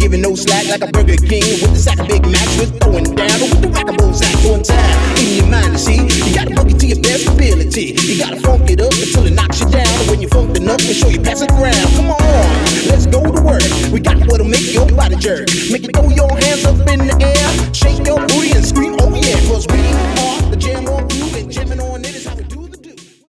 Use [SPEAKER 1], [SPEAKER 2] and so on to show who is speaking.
[SPEAKER 1] giving no slack like a Burger King with the sack of Big Macs. We're throwing down with the rockabilly sack on time. In your mind to see, you gotta boogie to your best ability. You gotta funk it up until it knocks you down. And when you're funked enough, make sure you pass it around. Come on, let's go to work. We got what'll make your body jerk. Make you throw your hands up in the air, shake your booty